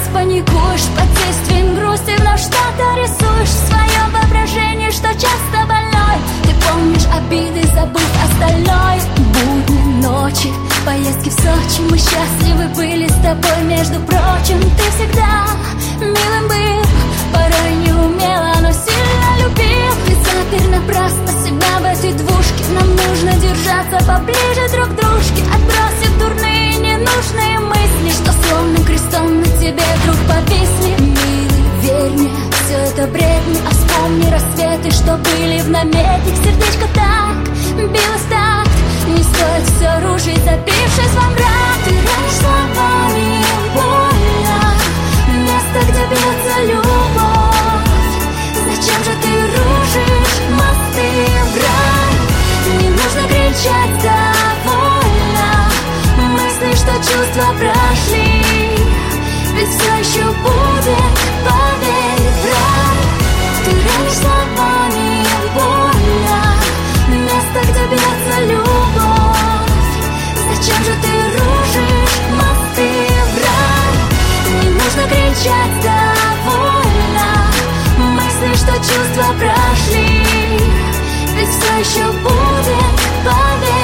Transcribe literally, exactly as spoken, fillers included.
паникуешь под действием грусти, вновь что-то рисуешь в своем воображении, что часто больной. Ты помнишь обиды, забыв остальное. Будни, ночи, поездки в Сочи, мы счастливы были с тобой, между прочим. Ты всегда милым был, порой неумело, но сильно любил. Ты запер напрасно себя в этой двушке. Нам нужно держаться поближе друг к дружке, отбросив дурные ненужные мысли, что словно крестом на тебе вдруг повисли. Милый, верь мне, все это бред мне, а вспомни рассветы, что были в наметах. Сердечко так билось так, не стоит все рушить, забившись во мрак. Ты ранишь словами больно место, где бьется любовь. Зачем же ты рушишь мосты в рай? Не нужно кричать довольно, мысли, что чувства прошли, ведь все еще будет, поверь, в рай. Ты ранишь словами больно место, где бьется любовь. Зачем же ты рушишь мосты в рай? Не нужно кричать довольно, мысли, что чувства прошли, ведь все еще будет, поверь.